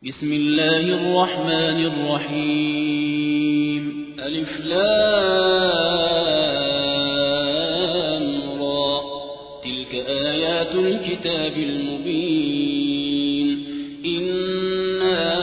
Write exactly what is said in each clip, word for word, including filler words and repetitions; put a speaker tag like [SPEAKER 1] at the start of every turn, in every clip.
[SPEAKER 1] بسم الله الرحمن الرحيم ألف لام را تلك آيات الكتاب المبين إنا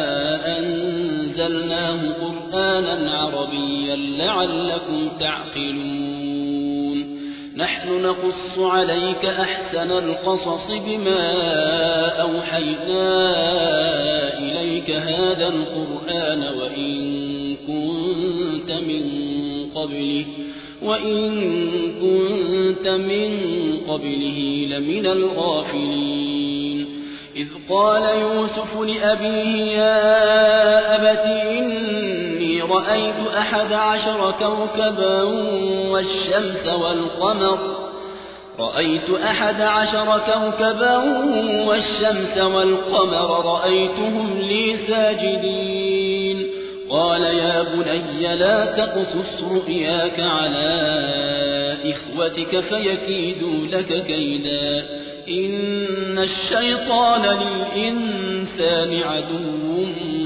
[SPEAKER 1] أنزلناه قرآنا عربيا لعلكم تعقلون نحن نقص عليك أحسن القصص بما أوحينا إليك هذا القرآن وإن كنت من قبله وإن كنت من قبله لمن الغافلين إذ قال يوسف لأبيه يا أبت إني رأيت أحد عشر كوكبا والشمس والقمر رأيت أحد عشر كوكبا والشمس والقمر رأيتهم لي ساجدين قال يا بني لا تقصص رؤياك على إخوتك فيكيدوا لك كيدا إن الشيطان للإنسان عدو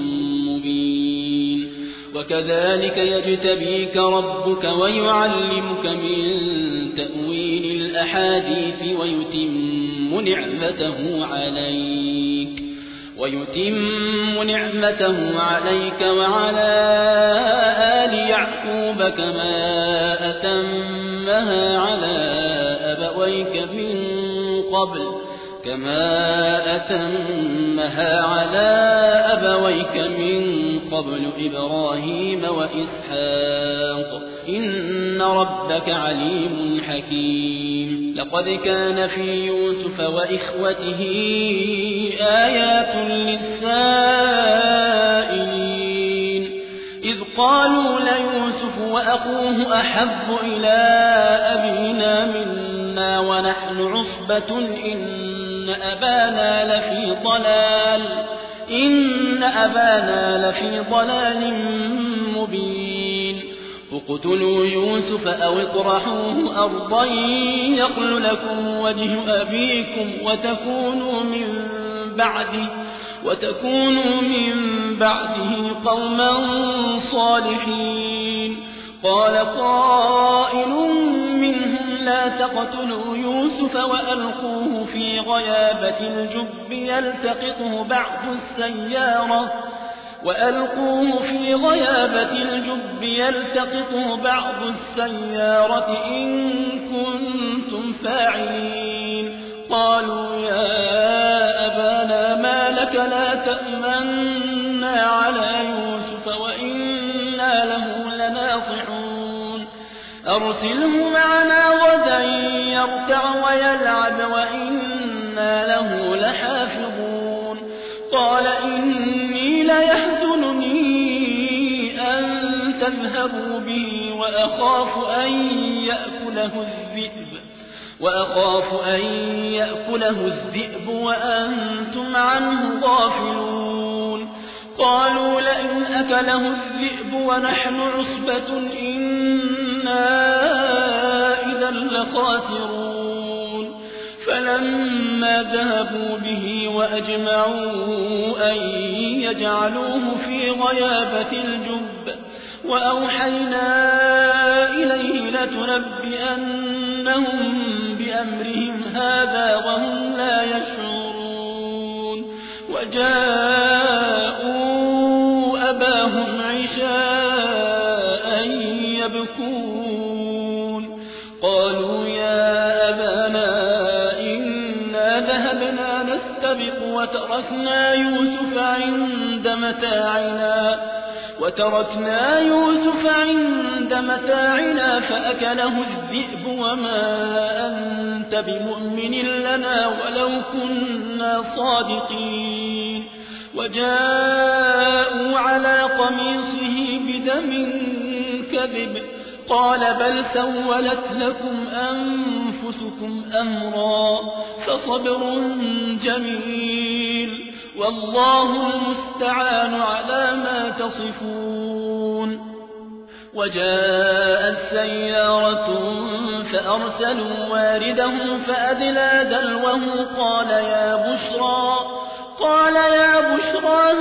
[SPEAKER 1] مبين وكذلك يجتبيك ربك ويعلمك من تأويل الأحاديث ويتم نعمته عليك ويتم نعمته عليك وعلى آل يعقوب كما أتمها على أبويك من قبل كما أتمها على أبويك من قبل إبراهيم وإسحاق إن ربك عليم حكيم لقد كان في يوسف وإخوته آيات للسائلين إذ قالوا ليوسف وأخوه أحب إلى أبينا منا ونحن عصبة إن أبانا لفي ضلال إن أبانا لفي ضلال مبين اقتلوا يوسف أو اطرحوه أرضا يخل لكم وجه أبيكم وتكونوا من بعده وتكونوا من بعده قوما صالحين قال قائل منهم لا تقتلوا يوسف وألقوه في غيابة الجب يلتقطه بعض السيارة وألقوه في غيابة الجب يلتقطه بعض السيارة إن كنتم فاعلين قالوا يا أبانا ما لك لا تأمنا على يوسف وإنا له لناصحون أرسله معنا غدا يرتع ويلعب وإنا له لحافظون قال إني ليحزنني أن تذهبوا به وأخاف أن يأكله الذئب وأخاف أن يأكله الذئب وأنتم عنه غافلون قالوا لئن أكله الذئب ونحن عصبة إنا إذا لخاسرون فلما ذهبوا به وأجمعوا أن يجعلوه في غيابة الجب وأوحينا إليه لتنبئنهم بأمرهم هذا وهم لا يشعرون وجاءوا أباهم عشاء يبكون قالوا يا أبانا إنا ذهبنا نستبق وتركنا يوسف عند متاعنا وتركنا يوسف عند متاعنا فأكله الذئب وما أنت بمؤمن لنا ولو كنا صادقين وجاءوا على قميصه بدم كذب قال بل سولت لكم أنفسكم أمرا فصبر جميل والله المستعان على ما تصفون وجاءت سيارة فأرسلوا واردهم فأدلى دلوه قال يا بشرى قال يا بشرى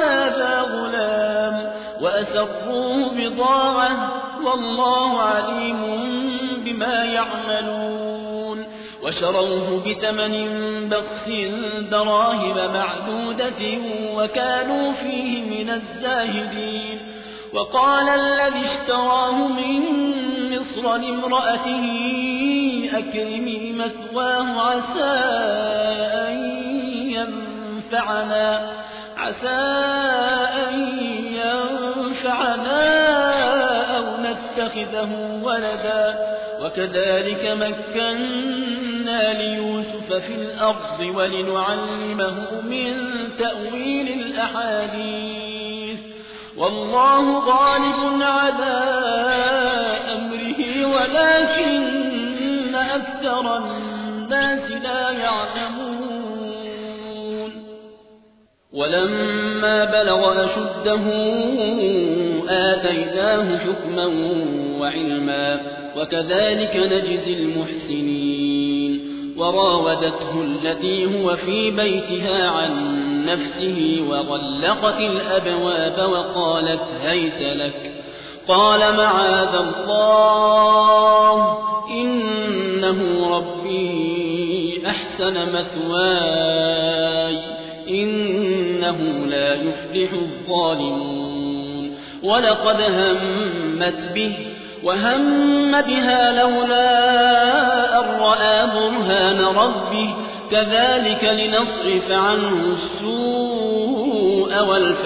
[SPEAKER 1] وأسروه بضاعة والله عليم بما يعملون وشروه بثمن بخس دراهم معدودة وكانوا فيه من الزاهدين وقال الذي اشتراه من مصر لامرأته أكرمي مثواه عسى أن ينفعنا عسى أن ينفعنا أو نتخذه ولدا وكذلك مكنا ليوسف في الأرض ولنعلمه من تأويل الأحاديث والله غالب على أمره ولكن أكثر الناس لا يعلمون ولما بلغ أشده آتيناه حكما وعلما وكذلك نجزي المحسنين وراودته التي هو في بيتها عن نفسه وغلقت الأبواب وقالت هيت لك قال معاذ الله إنه ربي أحسن مثواي إنه لا يفلح الظالمون ولقد همت به وهم بها لولا أن رأى برهان ربه كذلك لنصرف عنه السوء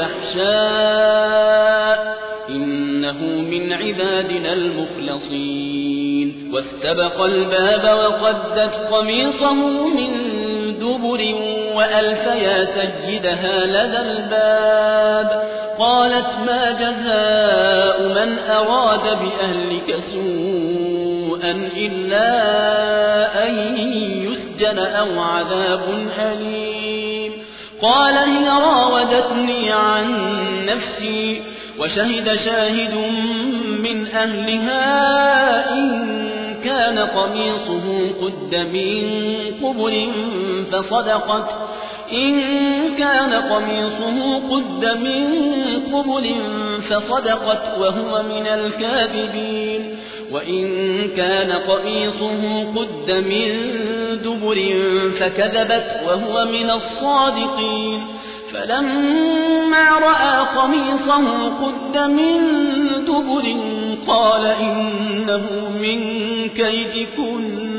[SPEAKER 1] والفحشاء إنه من عبادنا المخلصين واستبق الباب وقدت قميصه من دبر وألف يا سيدها لدى الباب قالت ما جزاء من أراد بأهلك سوءا إلا أن يسجن أو عذاب أليم قال هي راودتني عن نفسي وشهد شاهد من أهلها إن كان قميصه قد من قبل فصدقت إن كان قميصه قد من قبل فصدقت وهو من الكاذبين وإن كان قميصه قد من دبر فكذبت وهو من الصادقين فلما رأى قميصه قد من دبر قال إنه من كيدكن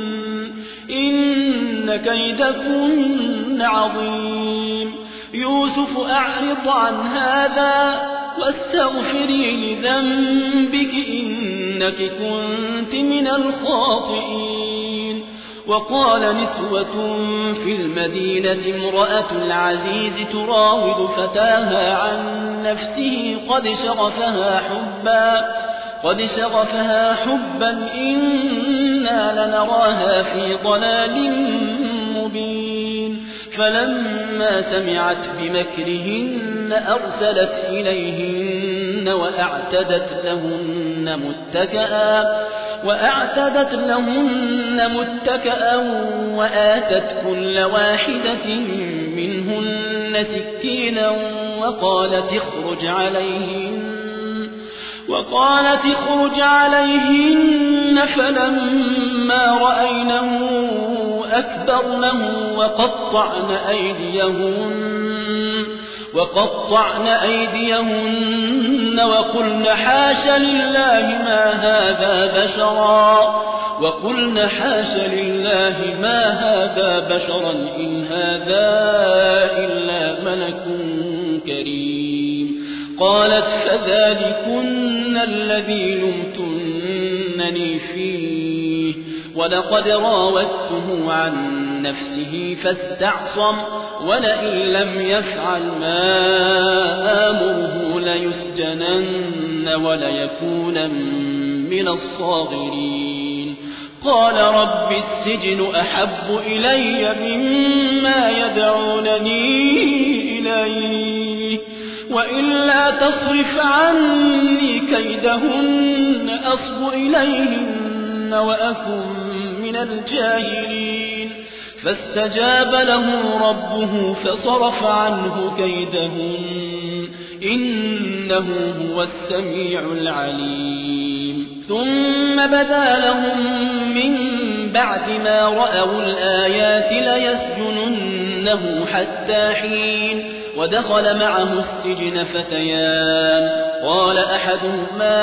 [SPEAKER 1] إن كيدكن عظيم يوسف أعرض عن هذا واستغفري لذنبك إنك كنت من الخاطئين وقال نسوة في المدينة امرأة العزيز تراود فتاها عن نفسه قد شغفها حبا قد شغفها حبا إنا لنراها في ضلال مبين فلما سمعت بمكرهن أرسلت إليهن وأعتدت لهن متكئا وأعتدت لهن متكئا وآتت كل واحدة منهن سكينا وقالت اخرج عليهن وقالت اخرج عليهن فلما رأينه أكبرنه وقطعن أيديهن وقطعن أيديهن وقلن حاش لله ما هذا بشرا وقلن حاش لله ما هذا بشرا إن هذا إلا ملك كريم قالت فذلكن الذي لمتنني فيه ولقد راودته عن نفسه فاستعصم ولئن لم يفعل ما آمره ليسجنن وليكون من الصاغرين قال رب السجن أحب إلي مما يدعونني إليه وإلا تصرف عني كيدهن أصب إليهن وأكن من الجاهلين فاستجاب له ربه فصرف عنه كيدهن إنه هو السميع العليم ثم بدا لهم من بعد ما رأوا الآيات ليسجننه حتى حين ودخل معه السجن فتيان قال أحدهما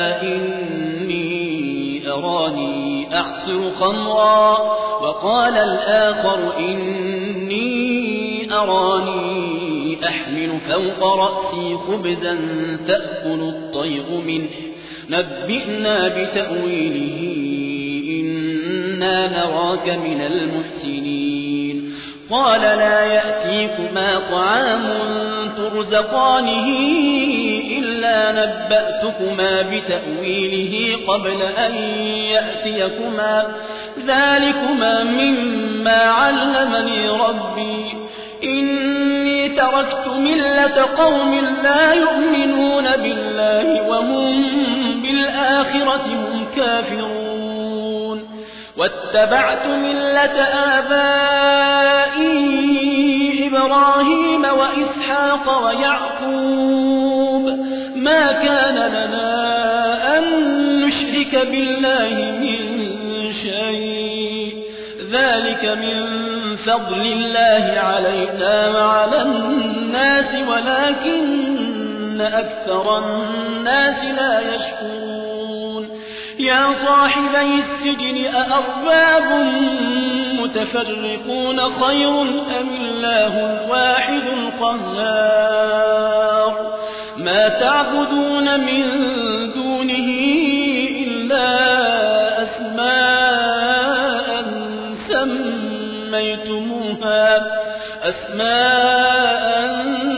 [SPEAKER 1] إني أراني أعصر خمرا وقال الآخر إني أراني أحمل فوق رأسي خبزا تأكل الطير منه نبئنا بتأويله إنا نراك من المحسنين قال لا يأتيكما طعام ترزقانه إلا نبأتكما بتأويله قبل أن يأتيكما ذلكما مما علمني ربي إني تركت ملة قوم لا يؤمنون بالله وهم بالآخرة هم كافرون واتبعت ملة آبائي إبراهيم وإسحاق ويعقوب ما كان لنا أن نشرك بالله من شيء ذلك من فضل الله علينا وعلى الناس ولكن أكثر الناس لا يشكرون يا صاحبي السجن أأرباب متفرقون خير أم الله الواحد القهار ما تعبدون من دونه إلا أسماء سميتموها أسماء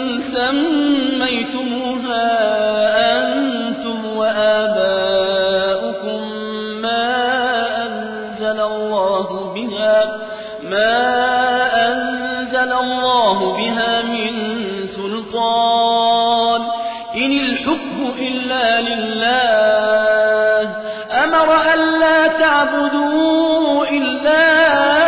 [SPEAKER 1] سميتموها أنتم وآباؤكم ما أنزل الله بها ما أنزل الله بها من سلطان إن الحكم إلا لله أمر أن لا تعبدوا إلا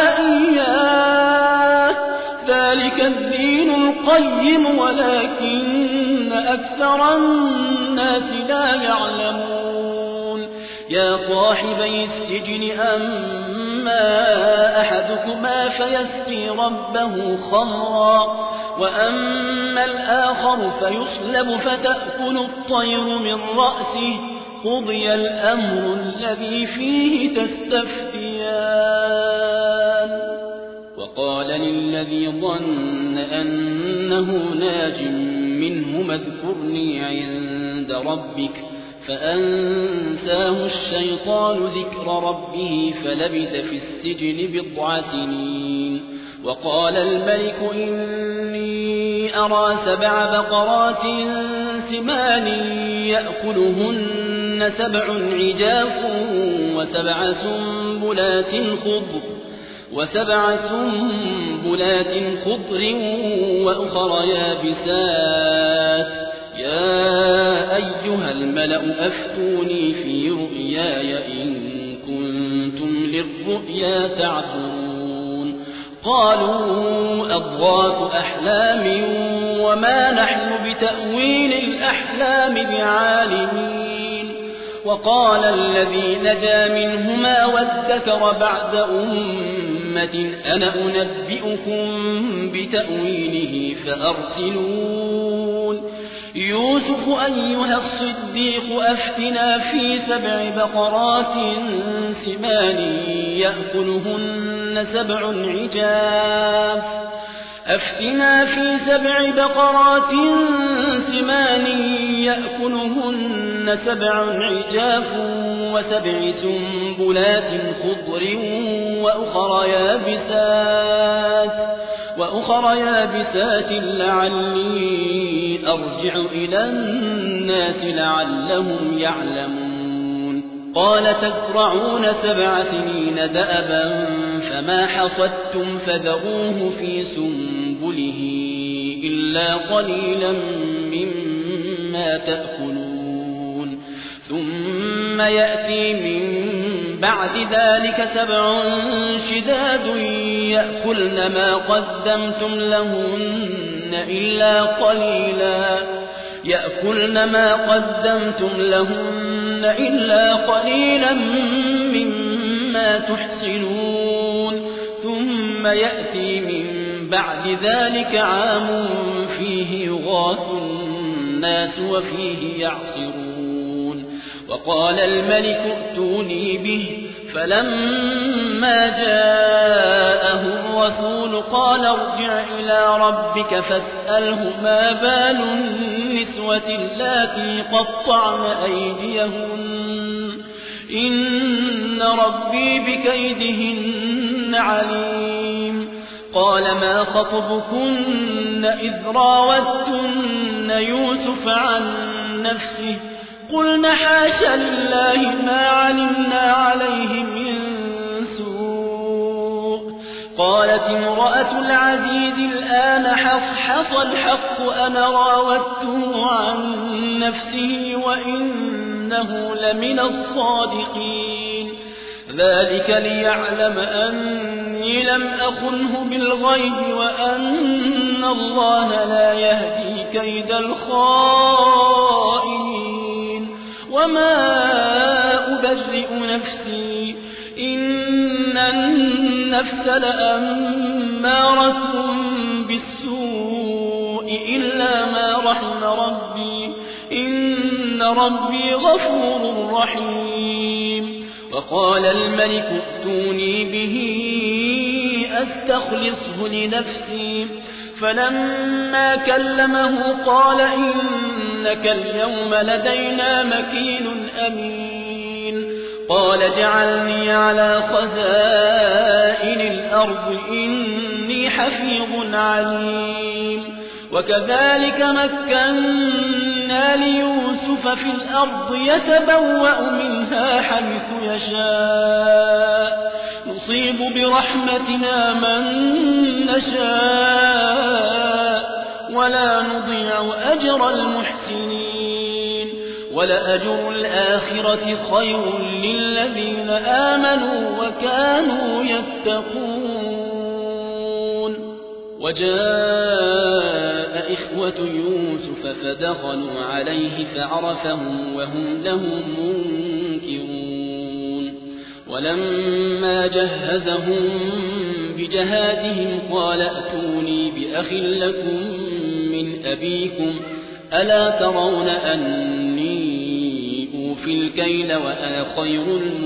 [SPEAKER 1] إياه ذلك الدين القيم ولكن أكثر الناس لا يعلمون يا صاحبي السجن أما أحدكما فيسقي ربه خمرا وأما الآخر فيصلب فتأكل الطير من رأسه قضي الأمر الذي فيه تستفتيان وقال للذي ظن أنه ناج منهما اذكرني عند ربك فأنساه الشيطان ذكر ربه فلبث في السجن بضع سنين وقال الملك إني أرى سبع بقرات سمان يأكلهن سبع عجاف وسبع سنبلات خضر وسبع سنبلات خضر وأخر يابسات يا أيها الملأ أفتوني في رؤياي إن كنتم للرؤيا تعبرون قالوا أضغاث أحلام وما نحن بتأويل الأحلام بعالمين وقال الذي نجا منهما وادكر بعد أمة أنا أنبئكم بتأويله فأرسلون يوسف أيها الصديق أفتنا في سبع بقرات سمان يأكلهن سبع عجاف أفتنا في سبع بقرات سمان يأكلهن سبع عجاف وسبع سنبلات خضر وأخر يابسات وأخر يابسات لعلي أرجع إلى الناس لعلهم يعلمون قال تزرعون سبع سنين دأبا فما حصدتم فذروه في سنبله إلا قليلا مما تأكلون ثم يأتي من بعد ذلك سبع شداد يأكلن ما قدمتم لهن إلا قليلا يأكلن ما قدمتم لهن إلا قليلا مما تحصنون ثم يأتي من بعد ذلك عام فيه يغاث الناس وفيه يعصرون وقال الملك ائتوني به فلما جاءه الرسول قال ارجع إلى ربك فاسأله ما بال النسوة اللاتي قطعن أيديهن إن ربي بكيدهن عليم قال ما خطبكن إذ راوتن يوسف عن نفسه قلنا حاش لله ما علمنا عليه من سوء قالت امرأة العزيز الآن حصحص الحق أنا راودته عن نفسه وإنه لمن الصادقين ذلك ليعلم أني لم أخنه بالغيب وأن الله لا يهدي كيد الخائنين وما أبرئ نفسي إن النفس لأمارة بالسوء إلا ما رحم ربي إن ربي غفور رحيم وقال الملك ائتوني به أستخلصه لنفسي فلما كلمه قال إنك اليوم لدينا مكين أمين قال اجعلني على خزائن الأرض إني حفيظ عليم وكذلك مكنا ليوسف في الأرض يتبوأ منها حيث يشاء نصيب برحمتنا من نشاء ولا نضيع أجر المحسنين ولأجر الآخرة خير للذين آمنوا وكانوا يتقون وجاء إخوة يوسف فدخلوا عليه فعرفهم وهم له منكرون ولما جهزهم بجهادهم قال ائتوني بأخ لكم من أبيكم ألا ترون أني أوفي الكيل وأنا خير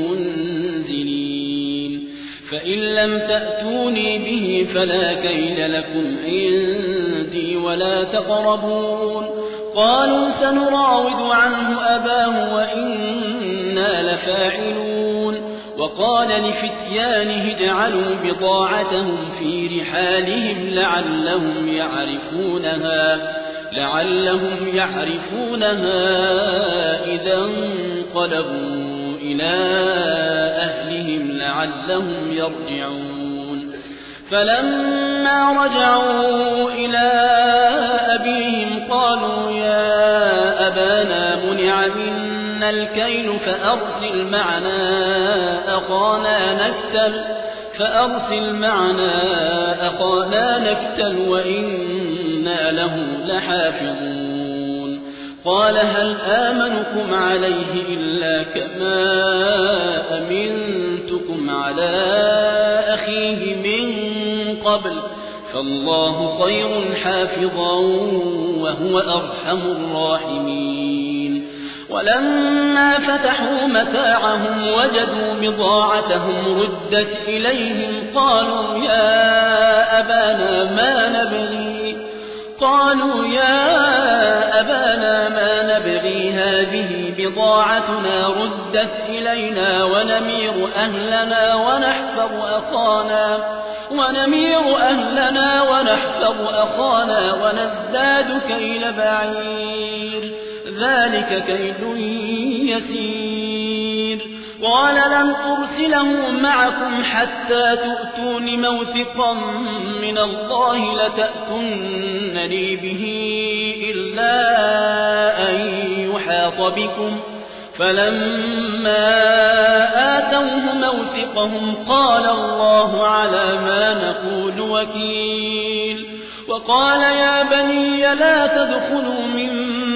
[SPEAKER 1] المنزلين فإن لم تأتوني به فلا كيل لكم عندي ولا تقربون قالوا سنراود عنه أباه وإنا لفاعلون وقال لفتيانه اجعلوا بضاعتهم في رحالهم لعلهم يعرفونها لعلهم يعرفونها إذا انقلبوا إلى أهلهم لعلهم يرجعون فلما رجعوا إلى أبيهم قالوا يا أبانا منع منا الكيل فأرسل معنا أخانا نكتل فأرسل معنا أخانا نكتل وإنا له لحافظون قال هل آمنكم عليه إلا كما أمنتكم على أخيه من قبل فالله خير حافظا وهو أرحم الراحمين ولما فتحوا متاعهم وجدوا بضاعتهم ردت إليهم قالوا يا أبانا ما نبغي قالوا يا أبانا ما نبغي هذه بضاعتنا ردت إلينا ونمير أهلنا ونحفظ أخانا ونمير أهلنا ونحفظ أخانا ونزداد كيل بعير ذلك كيد يسير قال لن أرسله معكم حتى تؤتون موثقا من الله لتأتونني به إلا أن يحاط بكم فلما آتوه موثقهم قال الله على ما نقول وكيل وقال يا بني لا تدخلوا من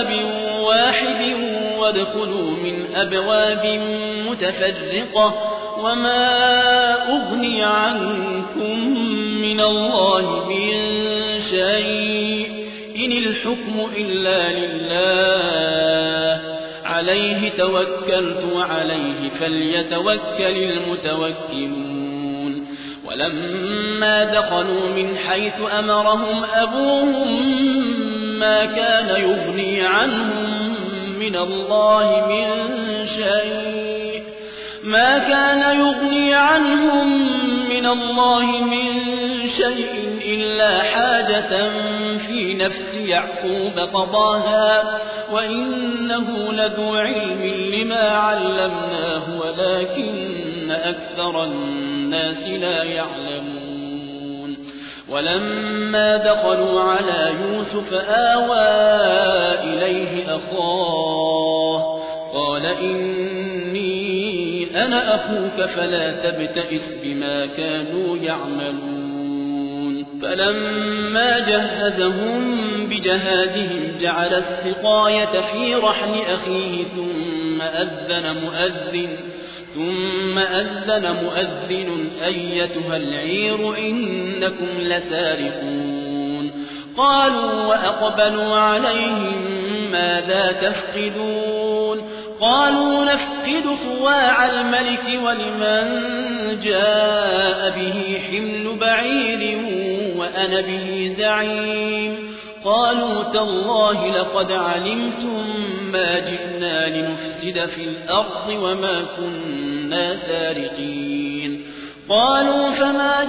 [SPEAKER 1] باب واحد وادخلوا من أبواب متفرقة وما أغني عنكم من الله من شيء إن الحكم إلا لله عليه توكلت وعليه فليتوكل المتوكلون ولما دخلوا من حيث أمرهم أبوهم ما كان يغني عنهم من الله من شيء ما كان يغني عنهم من الله من شيء إلا حاجة في نفس يعقوب قضاها وإنه لذو علم لما علمناه ولكن أكثر الناس لا يعلمون ولما دخلوا على يوسف آوى إليه أخاه قال إني أنا أخوك فلا تبتئس بما كانوا يعملون فلما جهزهم بجهازهم جعل السقاية في رحل أخيه ثم أذن مؤذن ثم أذن مؤذن أيتها العير إنكم لسارقون قالوا وأقبلوا عليهم ماذا تفقدون قالوا نفقد صواع الملك ولمن جاء به حمل بعير وأنا به زعيم قالوا تالله لقد علمتم ما جئنا لنفسد في الأرض وما كنا سارقين قالوا فما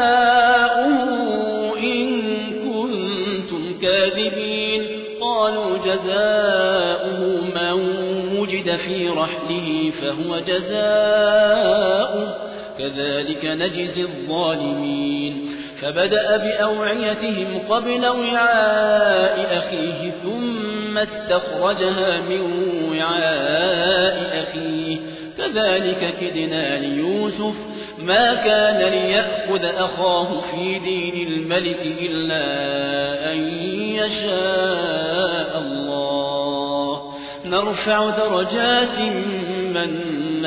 [SPEAKER 1] جزاؤه إن كنتم كاذبين قالوا جزاؤه من وجد في رحله فهو جزاؤه كذلك نجزي الظالمين فبدأ بأوعيتهم قبل وعاء أخيه ثم استخرجها من وعاء أخيه كذلك كدنا ليوسف ما كان ليأخذ أخاه في دين الملك إلا أن يشاء الله نرفع درجات من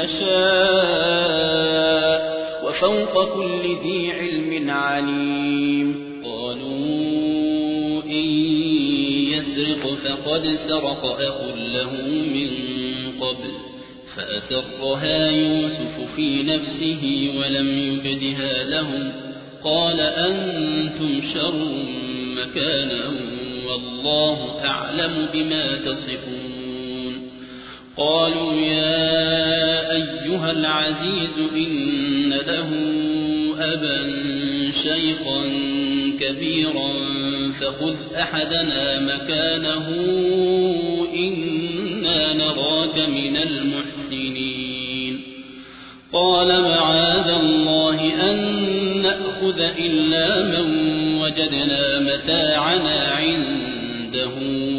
[SPEAKER 1] نشاء وفوق كل ذي علم عليم قالوا إن يسرق فقد سرق أخ له من قبل فأسرها يوسف في نفسه ولم يبدها لهم قال أنتم شر مكانا والله أعلم بما تصفون قالوا يا أيها العزيز إن له أبا شيخا كبيرا فخذ أحدنا مكانه إنا نراك من المحسنين قال معاذ الله أن نأخذ إلا من وجدنا متاعنا عنده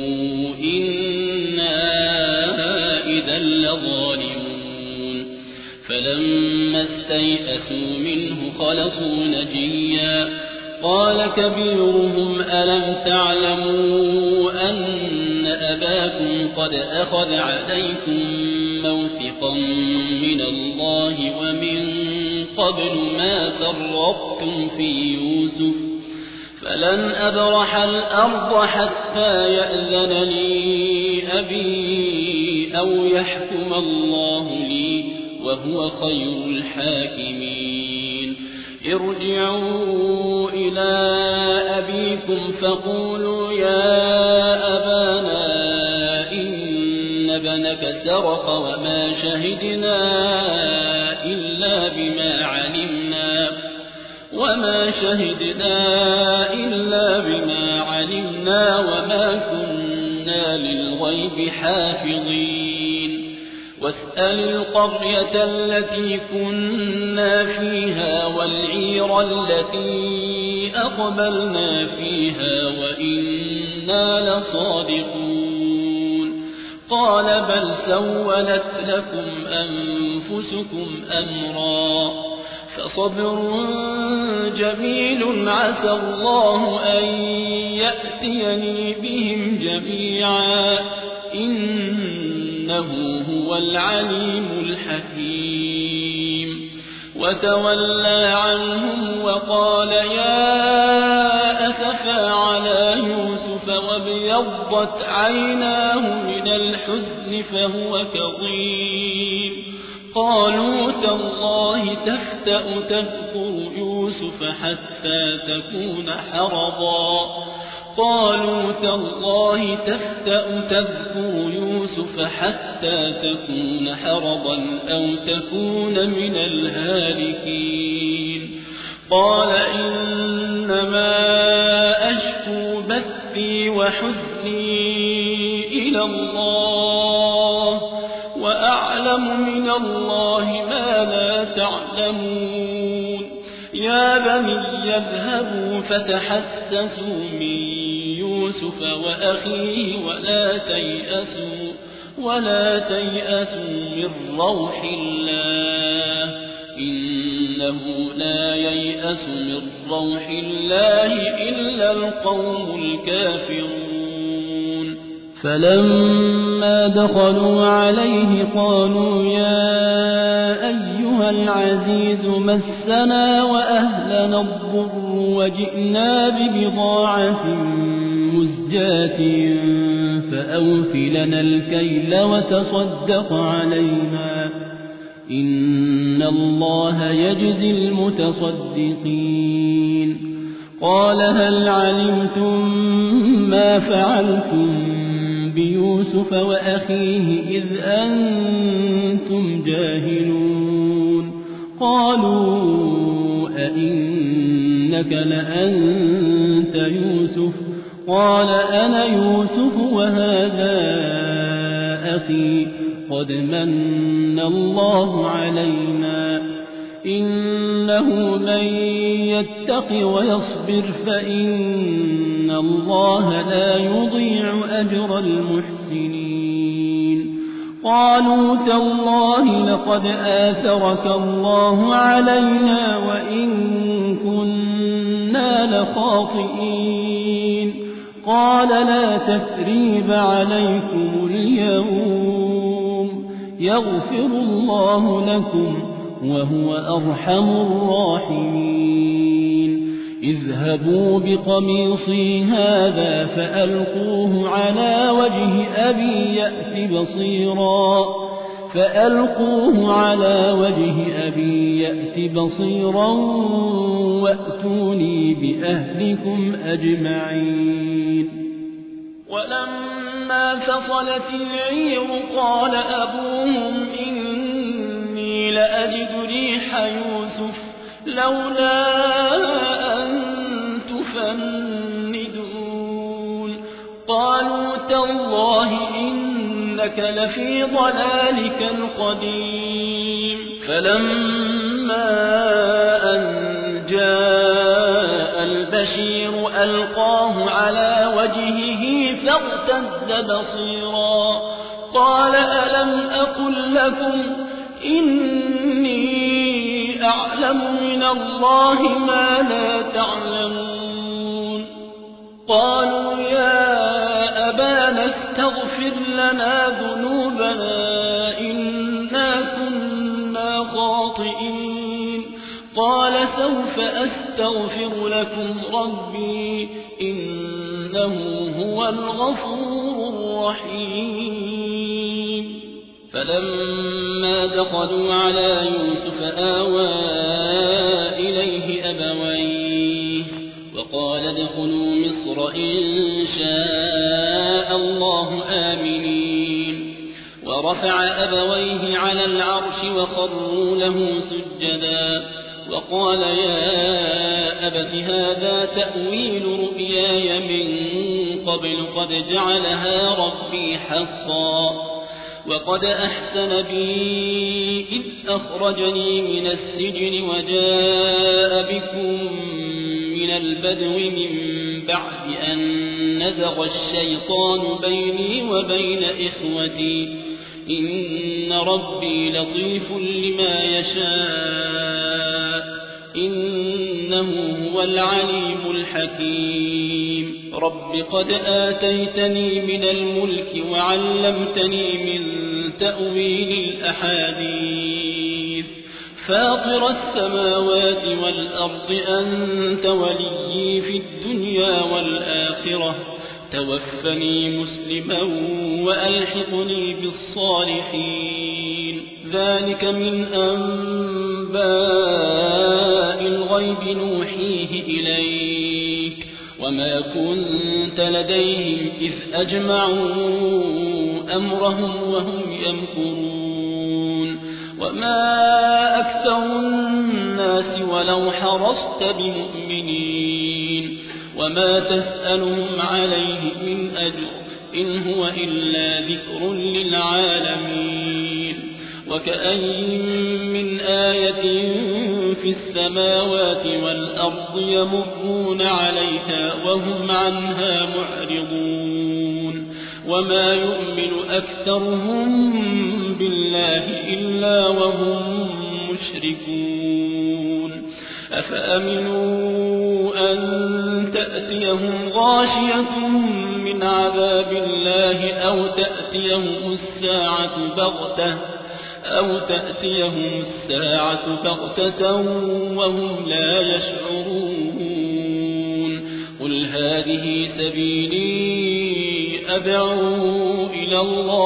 [SPEAKER 1] إنا إذا لظالمون فلما استيئسوا منه خلصوا نجيا قال كبيرهم ألم تعلموا أن أباكم قد أخذ عليكم موثقا من الله ومن قبل ما فرطتم في يوسف فلن أبرح الأرض حتى يأذن لي أبي أو يحكم الله لي وهو خير الحاكمين ارجعوا إلى أبيكم فقولوا يا أبانا إن ابنك سرق وما شهدنا إلا بما علمنا وما شهدنا إلا بما علمنا وما كنا للغيب حافظين واسأل القرية التي كنا فيها والعير التي أقبلنا فيها وإنا لصادقون قال بل سولت لكم أنفسكم أمرا فصبر جميل عسى الله أن يأتيني بهم جميعا إنه هو العليم الحكيم وتولى عنهم وقال يا أسفى على يوسف وابيضت عيناه من الحزن فهو كظيم قالوا تالله تفتأ تذكر يوسف حتى تكون حرضا قالوا تالله تفتأ تذكر يوسف حتى تكون حرضا أو تكون من الهالكين قال إنما أشكو بثي وحزني إلى الله وأعلم من الله ما لا تعلمون يا بني يذهبوا فتحسسوا من يوسف وأخيه ولا تيأسوا ولا تيأسوا من روح الله إنه لا ييأس من روح الله إلا القوم الكافرون فلما دخلوا عليه قالوا يا أيها العزيز مسنا وأهلنا الضر وجئنا ببضاعة مزجاة فأوف لنا الكيل وتصدق علينا إن الله يجزي المتصدقين قال هل علمتم ما فعلتم بيوسف وأخيه إذ أنتم جاهلون قالوا أئنك لأنت يوسف قال أنا يوسف وهذا أخي قد من الله علينا إنه من يتق ويصبر فإن الله لا يضيع أجر المحسنين قالوا تالله لقد آثرك الله علينا وإن كنا لخاطئين قال لا تثريب عليكم اليوم يغفر الله لكم وهو أرحم الراحمين اذهبوا بقميصي هذا فألقوه على وجه أبي يأت بصيرا فألقوه على وجه أبي يأت بصيرا وأتوني بأهلكم أجمعين ولما فصلت العير قال أبوهم إني لأجد ريح يوسف لولا أن تفندون قالوا تالله إنك لفي ضلالك القديم فلما أن جاء البشير ألقاه على وجهه فارتد بصيرا قال ألم أقل لكم إني أعلم من الله ما لا تعلمون قالوا يا أبانا استغفر لنا ذنوبنا إنا كنا خاطئين قال سوف أستغفر لكم ربي إنه هو الغفور الرحيم فلما دخلوا على يوسف آوى إليه أبويه وقال ادخلوا مصر إن شاء الله آمنين ورفع أبويه على العرش وخروا له سجدا وقال يا أبت هذا تأويل رؤياي من قبل قد جعلها ربي حقا وقد أحسن بي إذ أخرجني من السجن وجاء بكم من البدو من بعد أن نزغ الشيطان بيني وبين إخوتي إن ربي لطيف لما يشاء إنه هو العليم الحكيم رب قد آتيتني من الملك وعلمتني من تأويل الأحاديث فاطر السماوات والأرض أنت وليي في الدنيا والآخرة توفني مسلما وألحقني بالصالحين ذلك من أنباء الغيب نوحيه إليك وما كنت لديهم إذ أجمعوا أمرهم وهم يمكرون وما أكثر الناس ولو حرصت بمؤمنين وما تسألهم عليه من أجر إن هو إلا ذكر للعالمين وكأين من آية في السماوات والأرض يمرون عليها وهم عنها معرضون وما يؤمن أكثرهم بالله إلا وهم مشركون أفأمنوا أن تأتيهم غاشية من عذاب الله أو تأتيهم الساعة بغتة أو تأتيهم الساعة بغتة وهم لا يشعرون قل هذه سبيلي أدعو إلى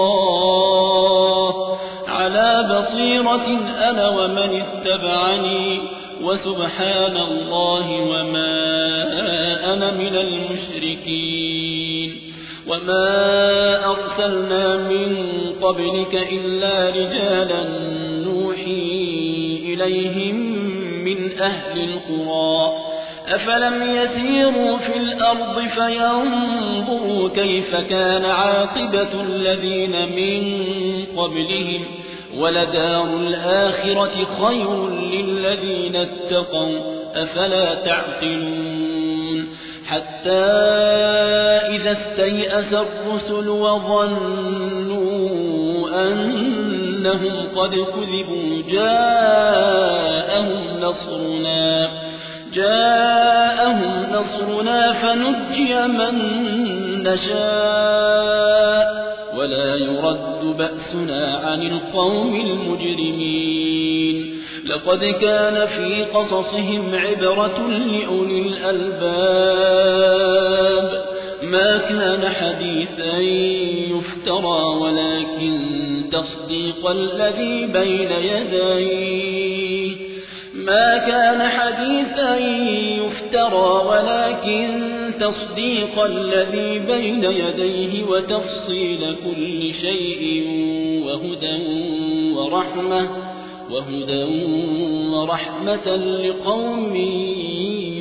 [SPEAKER 1] الله على بصيرة أنا ومن اتبعني وسبحان الله وما أنا من المشركين وما أرسلنا من قبلك إلا رجالا نوحي إليهم من أهل القرى أفلم يسيروا في الأرض فينظروا كيف كان عاقبة الذين من قبلهم ولدار الآخرة خير للذين اتقوا أفلا تعقلون حتى إذا استيأس الرسل وظنوا أنهم قد كذبوا جاءهم نصرنا جاءهم نصرنا فنجي من نشاء ولا يرد بأسنا عن القوم المجرمين لقد كان في قصصهم عبرة لأولي الألباب ما كان حديثا يفترى ولكن تصديق الذي بين يديه ما كان حديثا يفترى ولكن تصديق الذي بين يديه وتفصيل كل شيء وهدى ورحمة وهدى ورحمة لقوم